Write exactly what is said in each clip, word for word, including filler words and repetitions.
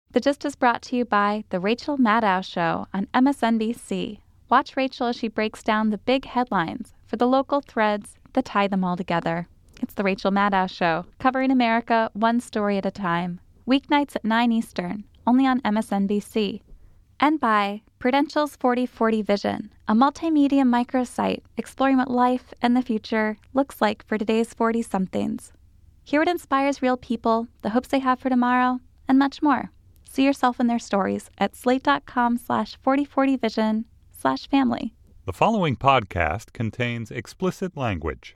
The Gist is brought to you by The Rachel Maddow Show on M S N B C. Watch Rachel as she breaks down the big headlines for the local threads that tie them all together. It's The Rachel Maddow Show, covering America one story at a time. Weeknights at nine Eastern, only on M S N B C. And by Prudential's forty forty Vision, a multimedia microsite exploring what life and the future looks like for today's forty-somethings. Hear what inspires real people, the hopes they have for tomorrow, and much more. See yourself in their stories at slate.com slash 4040vision slash family. The following podcast contains explicit language.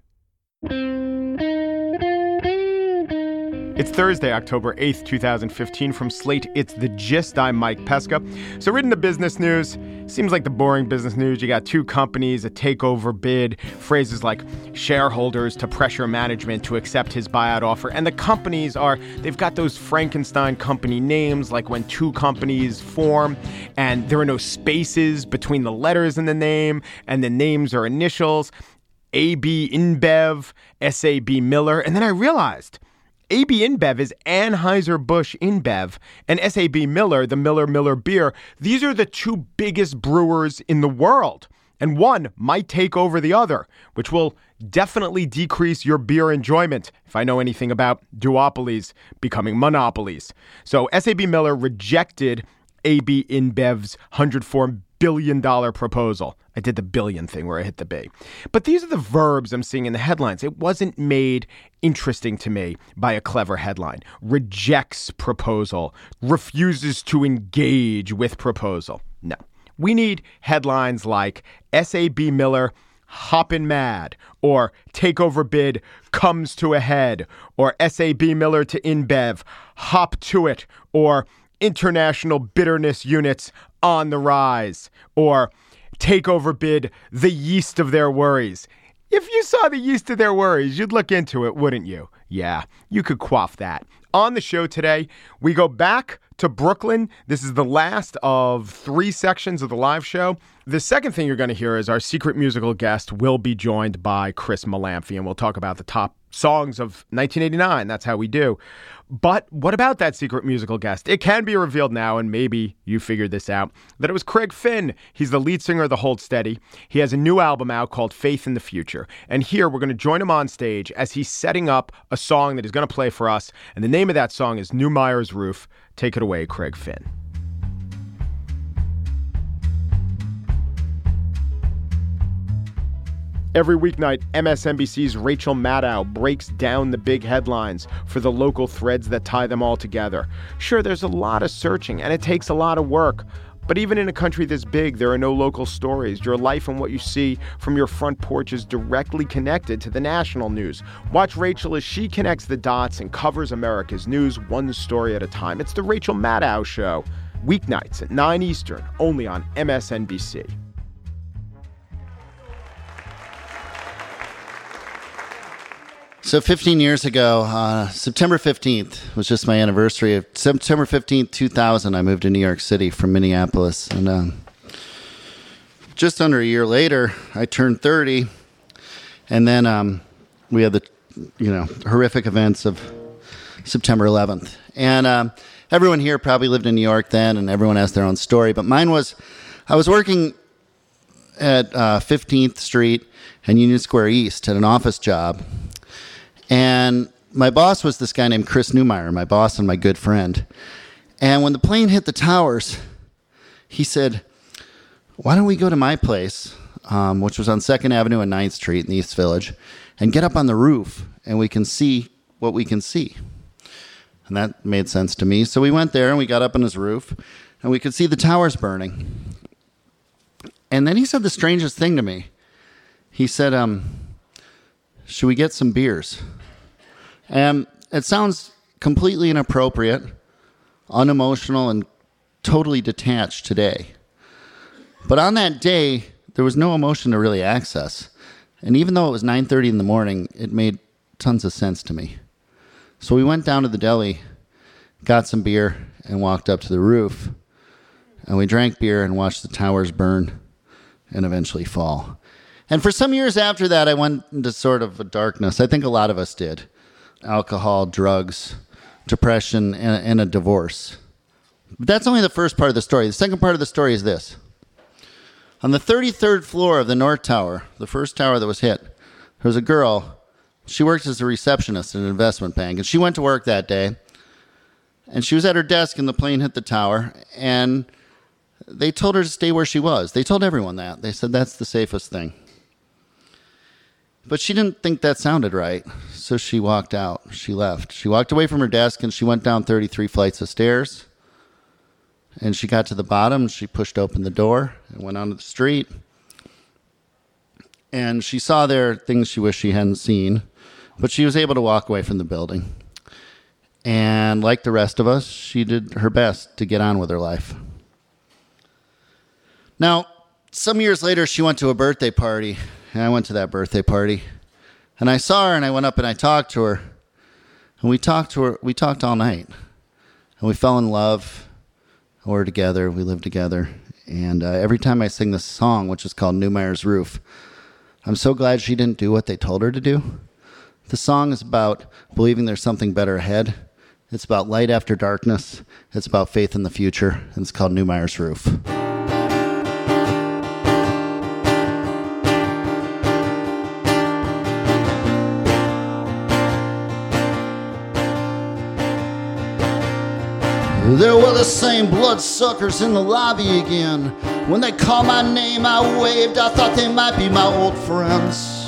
It's Thursday, October eighth, twenty fifteen. From Slate, it's The Gist. I'm Mike Pesca. So reading the business news, seems like the boring business news. You got two companies, a takeover bid, phrases like shareholders to pressure management to accept his buyout offer. And the companies are, they've got those Frankenstein company names, like when two companies form and there are no spaces between the letters in the name and the names are initials. A B InBev, S A B Miller. And then I realized A B InBev is Anheuser-Busch InBev, and S A B Miller, the Miller Miller beer. These are the two biggest brewers in the world, and one might take over the other, which will definitely decrease your beer enjoyment, if I know anything about duopolies becoming monopolies. So S A B Miller rejected A B InBev's one hundred four billion dollars proposal. I did the billion thing where I hit the B. But these are the verbs I'm seeing in the headlines. It wasn't made interesting to me by a clever headline. Rejects proposal. Refuses to engage with proposal. No. We need headlines like S A B Miller hoppin' mad, or takeover bid comes to a head, or S A B Miller to InBev hop to it, or international bitterness units on the rise, or takeover bid, the yeast of their worries. If you saw the yeast of their worries, you'd look into it, wouldn't you? Yeah, you could quaff that. On the show today, we go back to Brooklyn. This is the last of three sections of the live show. The second thing you're going to hear is our secret musical guest will be joined by Chris Malamphy, and we'll talk about the top songs of nineteen eighty-nine. That's how we do. But what about that secret musical guest? It can be revealed now, and maybe you figured this out, that it was Craig Finn. He's the lead singer of the Hold Steady. He has a new album out called Faith in the Future. And here we're going to join him on stage as he's setting up a song that he's going to play for us. And the name of that song is New Meyer's Roof. Take it away, Craig Finn. Every weeknight, M S N B C's Rachel Maddow breaks down the big headlines for the local threads that tie them all together. Sure, there's a lot of searching, and it takes a lot of work. But even in a country this big, there are no local stories. Your life and what you see from your front porch is directly connected to the national news. Watch Rachel as she connects the dots and covers America's news one story at a time. It's the Rachel Maddow Show, weeknights at nine Eastern, only on M S N B C. So fifteen years ago, uh, September fifteenth was just my anniversary. Of September fifteenth, two thousand, I moved to New York City from Minneapolis. And um, just under a year later, I turned thirty. And then um, we had the, you know, horrific events of September eleventh. And um, everyone here probably lived in New York then, and everyone has their own story. But mine was, I was working at uh, fifteenth Street and Union Square East at an office job. And my boss was this guy named Chris Neumeyer, my boss and my good friend. And when the plane hit the towers, he said, why don't we go to my place, um, which was on second Avenue and ninth Street in the East Village, and get up on the roof and we can see what we can see. And that made sense to me. So we went there and we got up on his roof and we could see the towers burning. And then he said the strangest thing to me. He said, um, should we get some beers? And it sounds completely inappropriate, unemotional, and totally detached today. But on that day, there was no emotion to really access. And even though it was nine thirty in the morning, it made tons of sense to me. So we went down to the deli, got some beer, and walked up to the roof. And we drank beer and watched the towers burn and eventually fall. And for some years after that, I went into sort of a darkness. I think a lot of us did. Alcohol, drugs, depression, and, and a divorce. But that's only the first part of the story. The second part of the story is this. On the thirty-third floor of the North Tower, the first tower that was hit, there was a girl. She worked as a receptionist at an investment bank, and she went to work that day, and she was at her desk, and the plane hit the tower, and they told her to stay where she was. They told everyone that. They said that's the safest thing. But she didn't think that sounded right, so she walked out. She left. She walked away from her desk, and she went down thirty-three flights of stairs. And she got to the bottom. She pushed open the door and went onto the street. And she saw there things she wished she hadn't seen. But she was able to walk away from the building. And like the rest of us, she did her best to get on with her life. Now, some years later, she went to a birthday party. And I went to that birthday party. And I saw her, and I went up and I talked to her. And we talked to her. We talked all night. And we fell in love. We're together. We live together. And uh, every time I sing this song, which is called Neumeyer's Roof, I'm so glad she didn't do what they told her to do. The song is about believing there's something better ahead. It's about light after darkness. It's about faith in the future. And it's called Neumeyer's Roof. There were the same bloodsuckers in the lobby again. When they called my name, I waved. I thought they might be my old friends.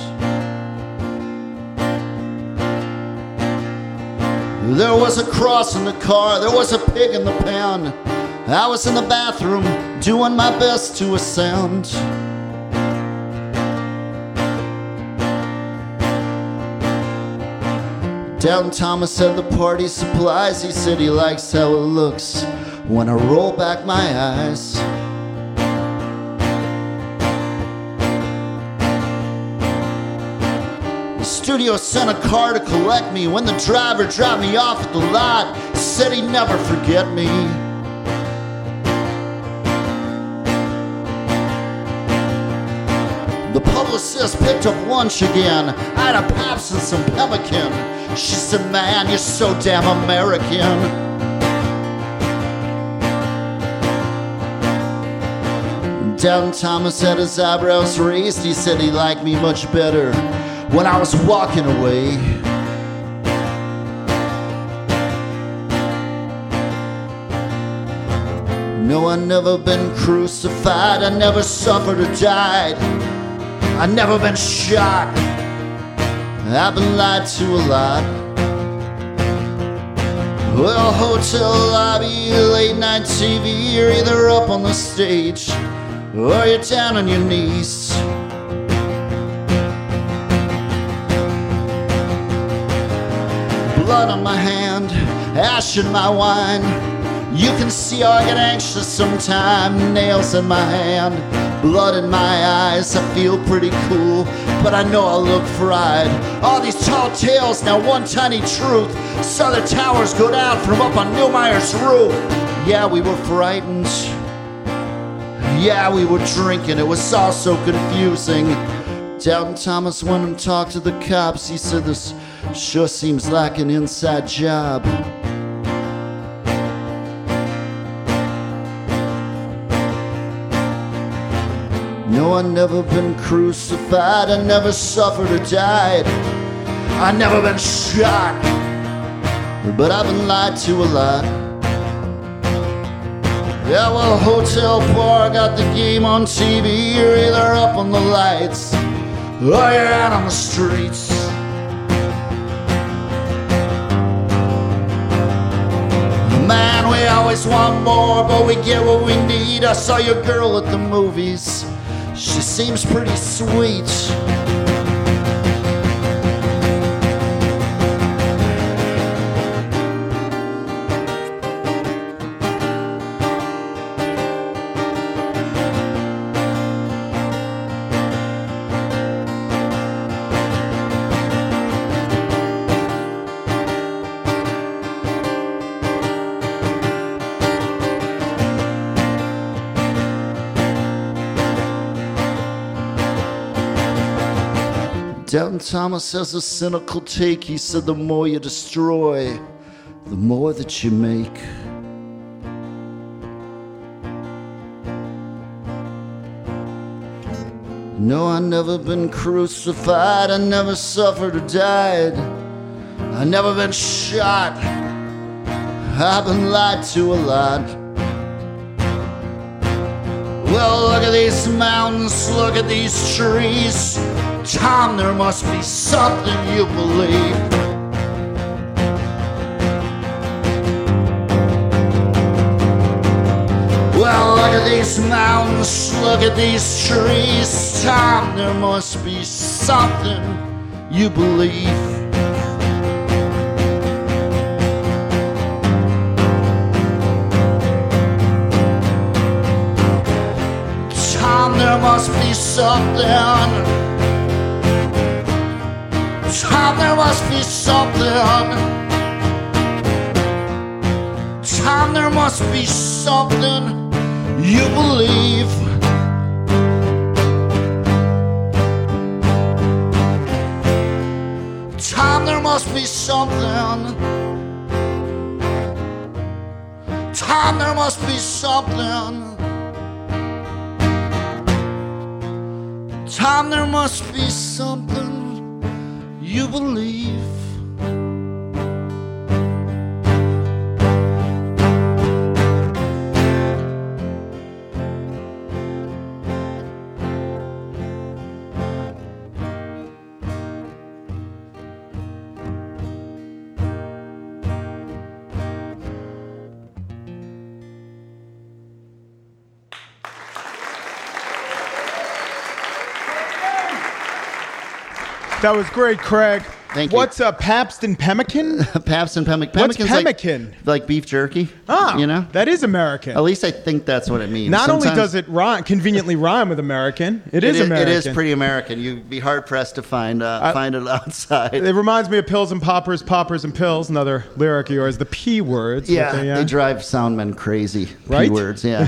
There was a cross in the car. There was a pig in the pan. I was in the bathroom doing my best to ascend. Down Thomas said the party supplies. He said he likes how it looks when I roll back my eyes. The studio sent a car to collect me. When the driver dropped me off at the lot, said he'd never forget me. The publicist picked up lunch again. I had a Pabst and some pemmican. She said, man, you're so damn American. Down Thomas had his eyebrows raised. He said he liked me much better when I was walking away. No, I never been crucified. I never suffered or died. I never been shot. I've been lied to a lot. Well, hotel lobby, late night T V, you're either up on the stage or you're down on your knees. Blood on my hand, ash in my wine. You can see I get anxious sometimes. Nails in my hand, blood in my eyes. I feel pretty cool, but I know I look fried. All these tall tales, now one tiny truth. Saw the towers go down from up on Neumeyer's roof. Yeah, we were frightened. Yeah, we were drinking. It was all so confusing. Down Thomas went and talked to the cops. He said, this sure seems like an inside job. No, I never been crucified. I never suffered or died. I never been shot. But I've been lied to a lot. Yeah, well, hotel bar got the game on T V. You're either up on the lights or you're out on the streets. Man, we always want more, but we get what we need. I saw your girl at the movies. She seems pretty sweet. Down Thomas has a cynical take. He said the more you destroy, the more that you make. No, I never been crucified, I never suffered or died, I never been shot, I've been lied to a lot. Well, look at these mountains, look at these trees. Tom, there must be something you believe. Well, look at these mountains, look at these trees. Tom, there must be something you believe. Tom, there must be something. Tom, there must be something. Tom, there must be something you believe. Tom, there must be something. Tom, there must be something. Tom, there must be something you believe. That was great, Craig. Thank you. What's up, Pabst and Pemmican? Pabst and Pemmican. What's Pemmican's pemmican? Like, like beef jerky. Ah, you know? that is American. At least I think that's what it means. Not Sometimes only does it rhyme, conveniently rhyme with American, it, it is American. It is pretty American. You'd be hard pressed to find uh, I, find it outside. It reminds me of Pills and Poppers, Poppers and Pills, another lyric of yours, the P words. Yeah, they, uh, they drive soundmen crazy. Right? P words, yeah.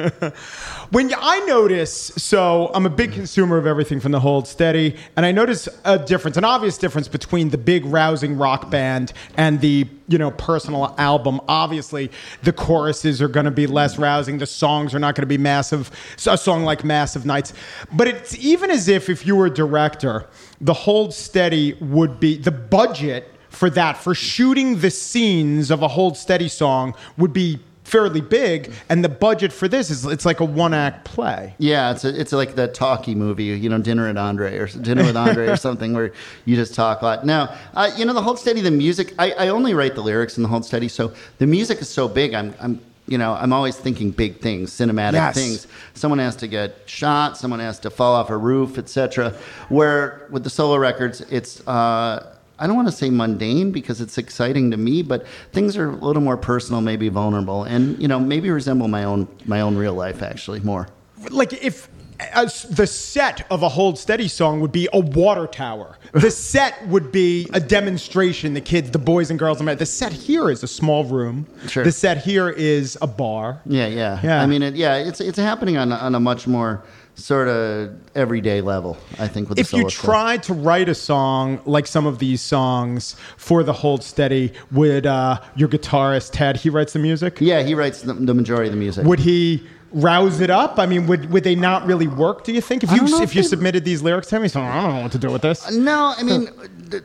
When you, I notice, so I'm a big consumer of everything from the Hold Steady, and I notice a difference, an obvious difference between the big rousing rock band and the, you know, personal album. Obviously, the choruses are going to be less rousing. The songs are not going to be massive. A song like Massive Nights. But it's even as if, if you were a director, the Hold Steady would be, the budget for that, for shooting the scenes of a Hold Steady song would be fairly big, and the budget for this is it's like a one-act play. Yeah, it's a, it's like that talkie movie, you know, Dinner at Andre or Dinner with Andre or something where you just talk a lot. Now, uh, you know, the Hold Steady, the music, I, I only write the lyrics in the Hold Steady, so the music is so big. I'm, I'm, you know, I'm always thinking big things, cinematic yes. things. Someone has to get shot, someone has to fall off a roof, et cetera. Where with the solo records, it's uh, I don't want to say mundane because it's exciting to me, but things are a little more personal, maybe vulnerable, and you know, maybe resemble my own my own real life actually more. Like if uh, the set of a Hold Steady song would be a water tower, the set would be a demonstration. The kids, the boys and girls, the set here is a small room. Sure. The set here is a bar. Yeah, yeah, yeah. I mean, it, yeah, it's it's happening on on a much more sort of everyday level, I think, with the if solo you stuff. tried to write a song like some of these songs for the Hold Steady, would uh, your guitarist Ted, he writes the music? Yeah, he writes the, the majority of the music. Would he rouse it up? I mean, would would they not really work, do you think? If I you don't know if if you they- submitted these lyrics to him, he's like, I don't know what to do with this. No, I mean,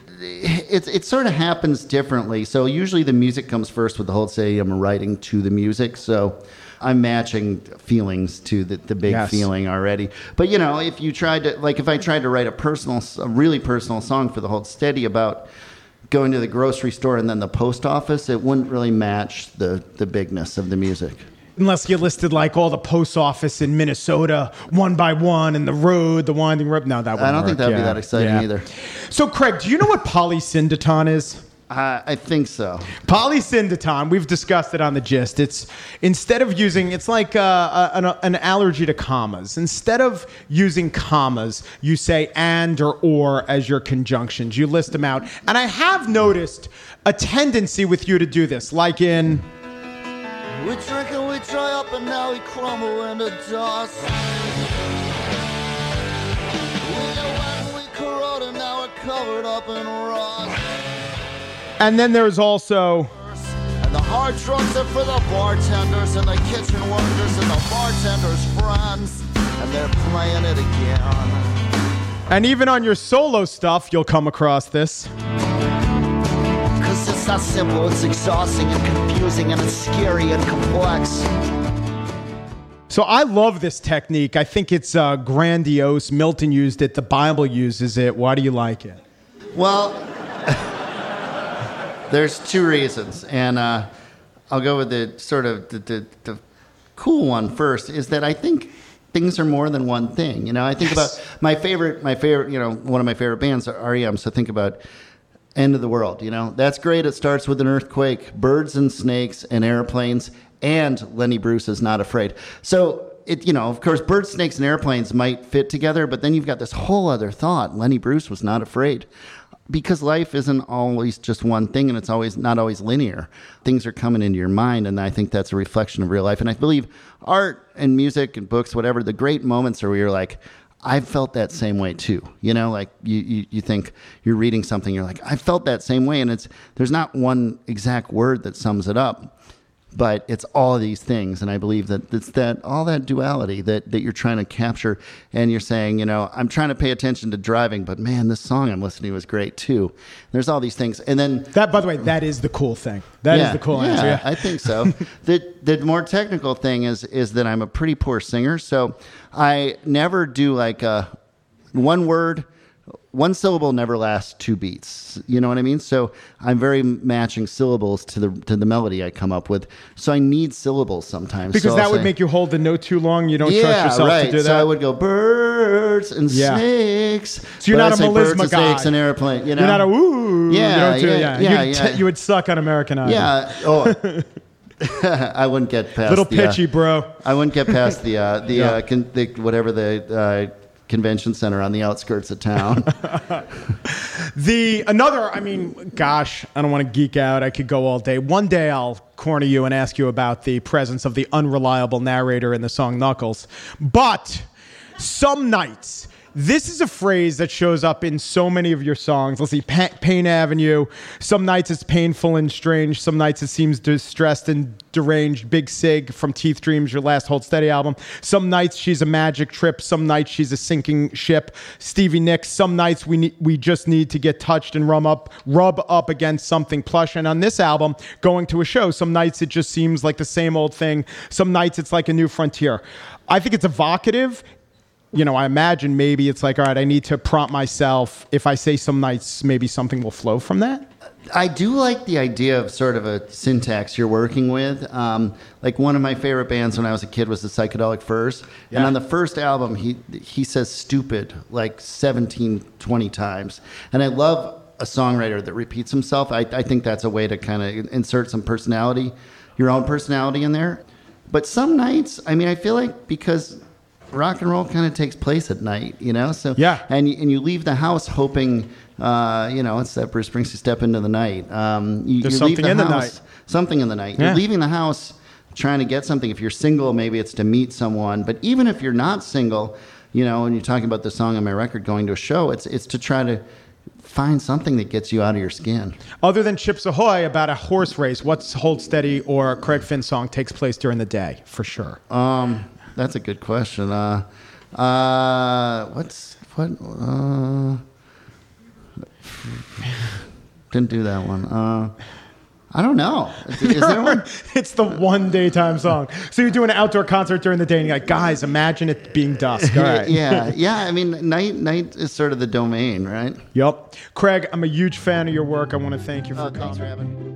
it, it sort of happens differently. So usually the music comes first with the Hold Steady. I'm writing to the music, so I'm matching feelings to the, the big Yes. feeling already. But, you know, if you tried to, like if I tried to write a personal, a really personal song for the Hold Steady about going to the grocery store and then the post office, it wouldn't really match the, the bigness of the music. Unless you listed like all the post office in Minnesota, one by one, and the road, the winding road. No, that wouldn't I don't work. think that'd be Yeah. that exciting Yeah. either. So, Craig, do you know what polysyndeton is? Uh, I think so. Polysyndeton, we've discussed it on the gist. It's instead of using, it's like uh, an, an allergy to commas. Instead of using commas, you say and or or as your conjunctions. You list them out. And I have noticed a tendency with you to do this, like in... We drink and we dry up and now we crumble into dust. We get wet and we corrode and now we're covered up in rust. And then there's also... And the hard drugs are for the bartenders and the kitchen workers and the bartenders' friends. And and they're playing it again. And even on your solo stuff, you'll come across this. Cause it's not simple, it's exhausting and confusing and it's scary and complex. So I love this technique. I think it's uh, grandiose. Milton used it. The Bible uses it. Why do you like it? Well, there's two reasons. And uh, I'll go with the sort of the, the, the cool one first, is that I think things are more than one thing. You know, I think yes. about my favorite, my favorite, you know, one of my favorite bands are R E M. So think about End of the World. You know, that's great. It starts with an earthquake, birds and snakes and airplanes, and Lenny Bruce is Not Afraid. So, it, you know, of course, birds, snakes, and airplanes might fit together, but then you've got this whole other thought. Lenny Bruce was not afraid. Because life isn't always just one thing, and it's always not always linear. Things are coming into your mind, and I think that's a reflection of real life. And I believe art and music and books, whatever, the great moments are where you're like, I've felt that same way too. You know, like you, you, you think you're reading something, you're like, I felt that same way. And it's there's not one exact word that sums it up. But it's all of these things, and I believe that it's that all that duality that, that you're trying to capture, and you're saying, you know, I'm trying to pay attention to driving, but man, this song I'm listening to was great too. There's all these things, and then that, by the way, that is the cool thing. That yeah, is the cool yeah, answer. Yeah, I think so. the the more technical thing is is that I'm a pretty poor singer, so I never do like a one word. One syllable never lasts two beats. You know what I mean? So I'm very matching syllables to the to the melody I come up with. So I need syllables sometimes. Because so that I'll would say, make you hold the note too long. You don't yeah, trust yourself right. to do that. So I would go birds and yeah. snakes. So you're but not I'd a say birds melisma and guy. Snakes and airplane. You know? You're not a woo. Yeah, you don't do, yeah, yeah. yeah, You'd, yeah. T- you would suck on American Idol. Yeah. Oh. I wouldn't get past little the, pitchy, uh, bro. I wouldn't get past the uh, the, yeah. uh, con- the whatever the. Uh, convention center on the outskirts of town. the another, I mean, gosh, I don't want to geek out. I could go all day. One day I'll corner you and ask you about the presence of the unreliable narrator in the song Knuckles. But some nights, this is a phrase that shows up in so many of your songs. Let's see, pa- Pain Avenue. Some nights it's painful and strange. Some nights it seems distressed and deranged. Big Sig from Teeth Dreams, your last Hold Steady album. Some nights she's a magic trip. Some nights she's a sinking ship. Stevie Nicks. Some nights we ne- we just need to get touched and rub up, rub up against something plush. And on this album, Going to a Show, some nights it just seems like the same old thing. Some nights it's like a new frontier. I think it's evocative. You know, I imagine maybe it's like, all right, I need to prompt myself. If I say some nights, maybe something will flow from that. I do like the idea of sort of a syntax you're working with. Um, like one of my favorite bands when I was a kid was the Psychedelic Furs. Yeah. And on the first album, he he says stupid like seventeen, twenty times. And I love a songwriter that repeats himself. I, I think that's a way to kind of insert some personality, your own personality in there. But some nights, I mean, I feel like because rock and roll kind of takes place at night, you know? So yeah. And, and you leave the house hoping, uh, you know, it's that Bruce Springsteen Step Into the Night. Um, you, There's you something leave the in house, the night. Something in the night. Yeah. You're leaving the house trying to get something. If you're single, maybe it's to meet someone. But even if you're not single, you know, and you're talking about the song on my record, Going to a Show, it's it's to try to find something that gets you out of your skin. Other than Chips Ahoy, about a horse race, what's Hold Steady or Craig Finn song takes place during the day, for sure? Um, that's a good question. Uh, uh, what's, what, uh, didn't do that one. Uh, I don't know. Is, is there one? It's the one daytime song. So you're doing an outdoor concert during the day and you're like, guys, imagine it being dusk. All right. yeah. Yeah. I mean, night, night is sort of the domain, right? Yep. Craig, I'm a huge fan of your work. I want to thank you for oh, coming. Thanks for having me.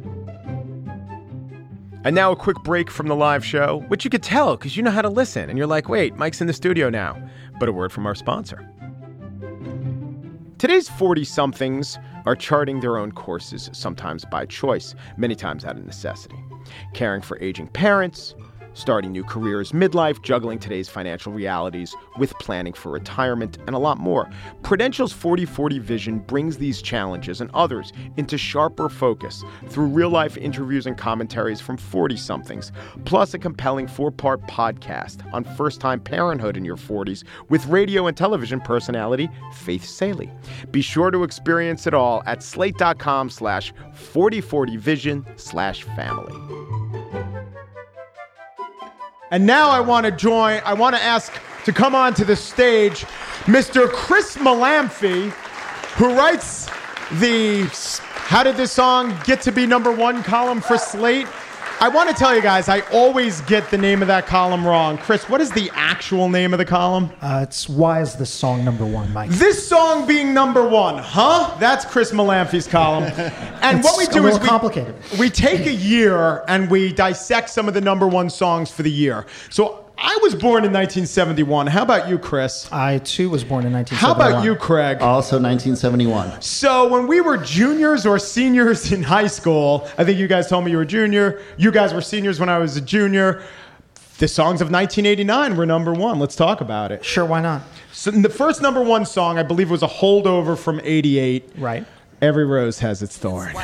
And now a quick break from the live show, which you could tell because you know how to listen. And you're like, wait, Mike's in the studio now. But a word from our sponsor. Today's forty-somethings are charting their own courses, sometimes by choice, many times out of necessity. Caring for aging parents, starting new careers midlife, juggling today's financial realities with planning for retirement, and a lot more. Prudential's forty forty Vision brings these challenges and others into sharper focus through real-life interviews and commentaries from forty-somethings, plus a compelling four-part podcast on first-time parenthood in your forties with radio and television personality Faith Salie. Be sure to experience it all at slate.com slash 4040vision slash family. And now I want to join, I want to ask to come onto the stage Mister Chris Malamphy, who writes the How Did This Song Get to Be Number One column for Slate. I want to tell you guys, I always get the name of that column wrong. Chris, what is the actual name of the column? Uh, it's Why Is This Song Number One, Mike? This song being number one, huh? That's Chris Malamphy's column. And It's what we do a is little we, complicated. we take a year and we dissect some of the number one songs for the year. So I was born in nineteen seventy-one. How about you, Chris? I, too, was born in nineteen How seventy-one. about you, Craig? Also nineteen seventy-one. So when we were juniors or seniors in high school, I think you guys told me you were junior. You guys were seniors when I was a junior. The songs of nineteen eighty-nine were number one. Let's talk about it. Sure, why not? So the first number one song, I believe, was a holdover from eighty-eight. Right. Every Rose Has Its Thorn.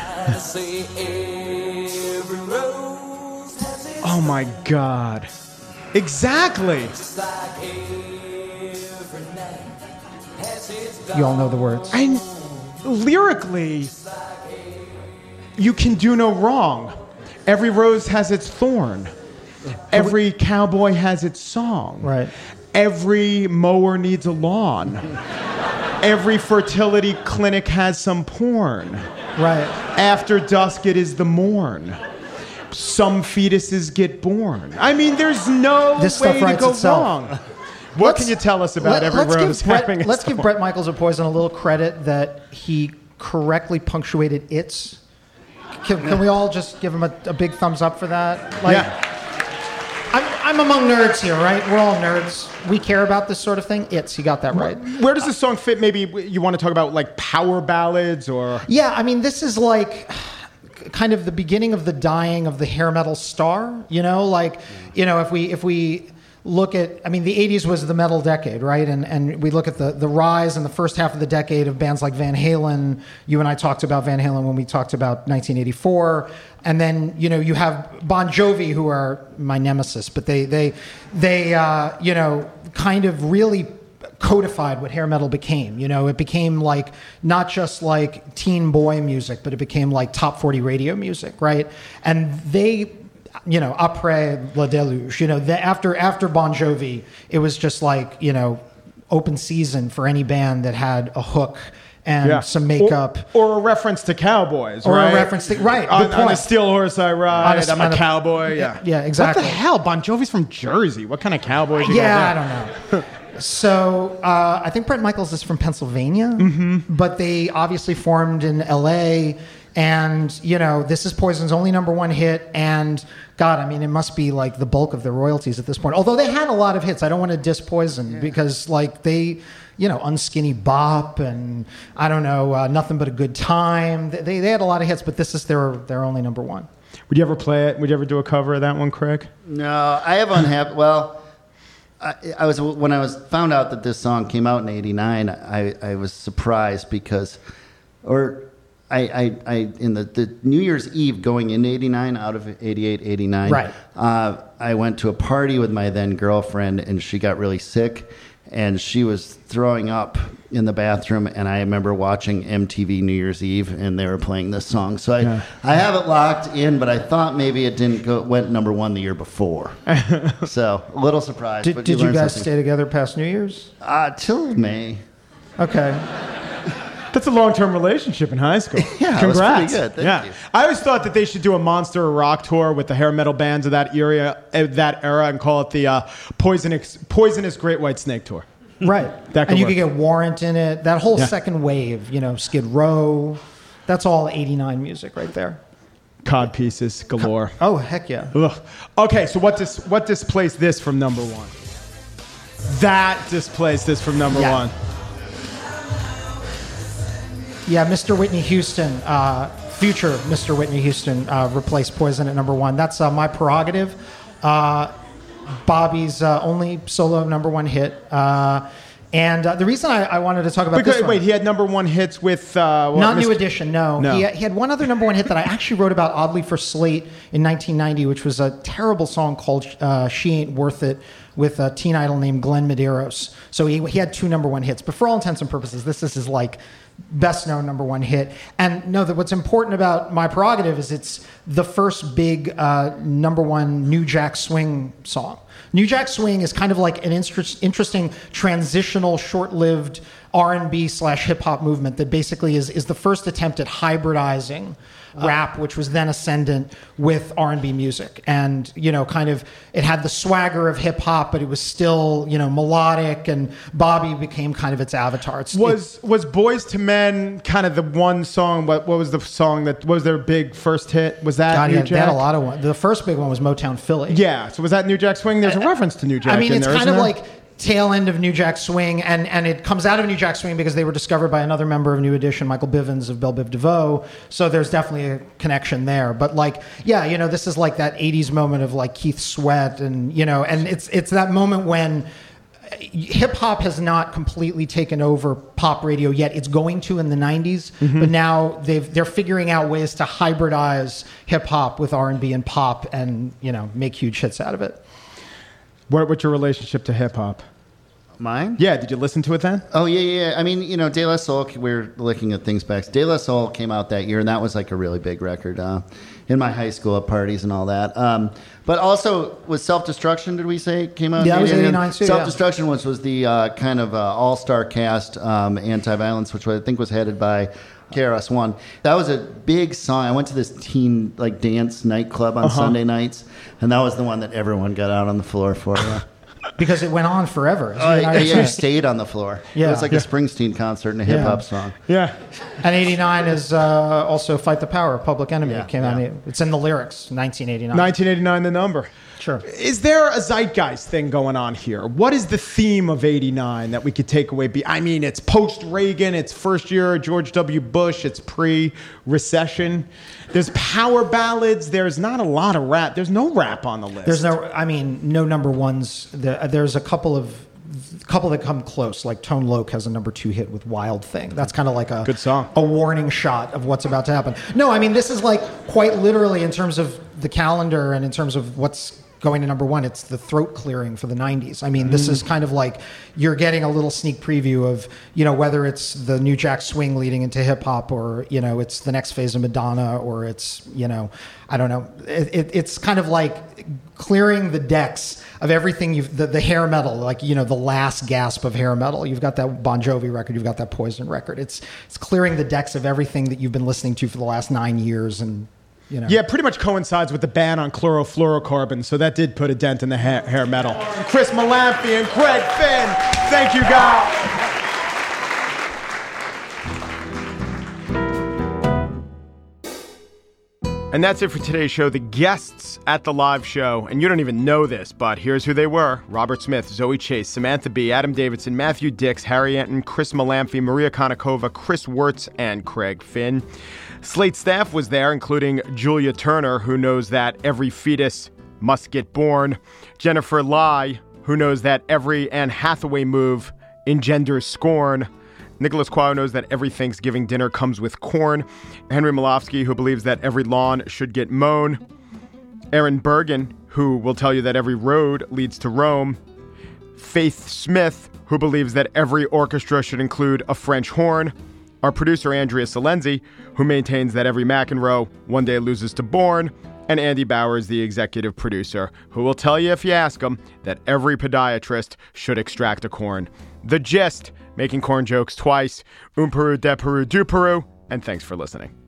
Oh my God. Exactly. You all know the words. And lyrically, you can do no wrong. Every rose has its thorn. Every cowboy has its song. Right. Every mower needs a lawn. Every fertility clinic has some porn. Right. After dusk, it is the morn. Some fetuses get born. I mean, there's no This way stuff to writes go itself. wrong. What Let's- can you tell us about Let- Every let's Rose give Brett, having its Let's give thorn? Brett Michaels of Poison a little credit that he correctly punctuated its. Can, can we all just give him a, a big thumbs up for that? Like, Yeah. I'm, I'm among nerds here, right? We're all nerds. We care about this sort of thing. It's, he got that right. Where does this song fit? Maybe you want to talk about like power ballads or... Yeah, I mean, this is like kind of the beginning of the dying of the hair metal star, you know, like, you know, if we if we look at, I mean, the eighties was the metal decade, right? And and we look at the, the rise in the first half of the decade of bands like Van Halen. You and I talked about Van Halen when we talked about nineteen eighty-four. And then, you know, you have Bon Jovi, who are my nemesis, but they, they, they uh, you know, kind of really codified what hair metal became. You know, it became like not just like teen boy music, but it became like top forty radio music, right? And they, you know, après le déluge, you know, the, after after Bon Jovi, it was just like, you know, open season for any band that had a hook and Yeah. some makeup. Or, or a reference to cowboys, Or a right? reference to- right, On, good on a point. steel horse I ride, On a- I'm on a a- cowboy, yeah. Yeah, exactly. What the hell? Bon Jovi's from Jersey. What kind of cowboy is he Yeah, gonna I don't know. So uh, I think Brett Michaels is from Pennsylvania, Mm-hmm. but they obviously formed in L A. And, you know, this is Poison's only number one hit. And, God, I mean, it must be like the bulk of their royalties at this point. Although they had a lot of hits. I don't want to diss Poison yeah. because, like, they, you know, Unskinny Bop and, I don't know, uh, Nothing But a Good Time. They, they had a lot of hits, but this is their, their only number one. Would you ever play it? Would you ever do a cover of that one, Craig? No, I have unhappy. Well, I, I was when I was found out that this song came out in eighty-nine. I, I was surprised because, or I, I, I in the, the New Year's Eve going into eighty-nine, out of eighty-eight, eighty-nine, right. Uh, I went to a party with my then girlfriend, and she got really sick, and she was throwing up in the bathroom, and I remember watching M T V New Year's Eve, and they were playing this song. So I, yeah. I have it locked in, but I thought maybe it didn't go went number one the year before. So a little surprised. Did, but did you, you guys something. stay together past New Year's? Uh, till May. Okay. That's a long-term relationship in high school. Yeah, Congrats. it was pretty good. Thank yeah. you. I always thought that they should do a Monster Rock tour with the hair metal bands of that era, uh, that era, and call it the uh, Poisonous, Poisonous Great White Snake Tour. Right. That could and you work. could get Warrant in it. That whole Yeah. second wave, you know, Skid Row. That's all eighty-nine music right there. Cod pieces galore. Oh, heck yeah. Ugh. Okay, so what dis- what displaced this from number one? That displaced this from number Yeah. one. Yeah, Mister Whitney Houston, uh, future Mister Whitney Houston, uh, replaced Poison at number one. That's uh, My Prerogative. Uh, Bobby's uh, only solo number one hit. Uh, and uh, the reason I, I wanted to talk about Because, this one, wait, he had number one hits with... Uh, what, not New Mister Edition, no. No. He, he had one other number one hit that I actually wrote about oddly for Slate in nineteen ninety, which was a terrible song called uh, She Ain't Worth It with a teen idol named Glenn Medeiros. So he, he had two number one hits. But for all intents and purposes, this is his, like, best known number one hit. And know that what's important about My Prerogative is it's the first big uh, number one New Jack Swing song. New Jack Swing is kind of like an interest, interesting transitional, short-lived R and B slash hip-hop movement that basically is, is the first attempt at hybridizing rap, which was then ascendant, with R and B music. And, you know, kind of, it had the swagger of hip-hop, but it was still, you know, melodic, and Bobby became kind of its avatar. It's, was it, was Boys to Men kind of the one song, what, what was the song that, what was their big first hit? Was that God, New yeah, Jack? they had a lot of one. The first big one was Motown Philly. Yeah, so was that New Jack Swing? There's a reference to New Jack I mean, in it's there, kind of there? like tail end of New Jack Swing, and, and it comes out of New Jack Swing because they were discovered by another member of New Edition, Michael Bivins of Belle Biv DeVoe. So there's definitely a connection there. But like, yeah, you know, this is like that eighties moment of like Keith Sweat, and you know, and it's it's that moment when hip hop has not completely taken over pop radio yet. It's going to in the nineties, mm-hmm. but now they've they're figuring out ways to hybridize hip hop with R and B and pop, and you know, make huge hits out of it. What, what's your relationship to hip hop? Mine? Yeah, did you listen to it then? Oh, yeah, yeah. I mean, you know, De La Soul, we were looking at things back. De La Soul came out that year, and that was like a really big record uh, in my high school at parties and all that. Um, but also, was Self-Destruction, did we say, came out? Yeah, it was eighty-nine too, Self-Destruction yeah. was, was the uh, kind of uh, all-star cast, um, Anti-Violence, which I think was headed by K R S One. That was a big song. I went to this teen like dance nightclub on uh-huh. Sunday nights, and that was the one that everyone got out on the floor for. Yeah. Because it went on forever. Oh, yeah, yeah, you stayed on the floor. Yeah, it was like yeah. a Springsteen concert and a hip hop yeah. song. Yeah. And eighty-nine is uh, also Fight the Power, Public Enemy. Yeah, came yeah. out. It's in the lyrics, nineteen eighty-nine. nineteen eighty-nine, the number. Sure. Is there a zeitgeist thing going on here? What is the theme of eighty-nine that we could take away? I mean, it's post-Reagan, it's first year George W. Bush, it's pre-recession. There's power ballads. There's not a lot of rap. There's no rap on the list. There's no, I mean, no number ones. There's a couple of couple that come close, like Tone Loc has a number two hit with Wild Thing. That's kind of like a good song, a warning shot of what's about to happen. No, I mean, this is like quite literally in terms of the calendar and in terms of what's going to number one, it's the throat clearing for the nineties. I mean, this mm. is kind of like you're getting a little sneak preview of, you know, whether it's the New Jack Swing leading into hip hop, or, you know, it's the next phase of Madonna, or it's, you know, I don't know. It, it, it's kind of like clearing the decks of everything you've, the, the hair metal, like, you know, the last gasp of hair metal. You've got that Bon Jovi record, you've got that Poison record. It's, it's clearing the decks of everything that you've been listening to for the last nine years. And, you know. Yeah, pretty much coincides with the ban on chlorofluorocarbons, so that did put a dent in the hair, hair metal. Chris Malamphy and Craig Finn, thank you, guys. And that's it for today's show. The guests at the live show, and you don't even know this, but here's who they were. Robert Smith, Zoe Chase, Samantha Bee, Adam Davidson, Matthew Dix, Harry Enton, Chris Malamphy, Maria Konnikova, Chris Wirtz, and Craig Finn. Slate staff was there, including Julia Turner, who knows that every fetus must get born. Jennifer Lai, who knows that every Anne Hathaway move engenders scorn. Nicholas Quao knows that every Thanksgiving dinner comes with corn. Henry Malofsky, who believes that every lawn should get mown. Aaron Bergen, who will tell you that every road leads to Rome. Faith Smith, who believes that every orchestra should include a French horn. Our producer, Andrea Salenzi, who maintains that every McEnroe one day loses to Bourne. And Andy Bowers, the executive producer, who will tell you if you ask him that every podiatrist should extract a corn. The Gist, making corn jokes twice. Un Peru, de Peru, du Peru, and thanks for listening.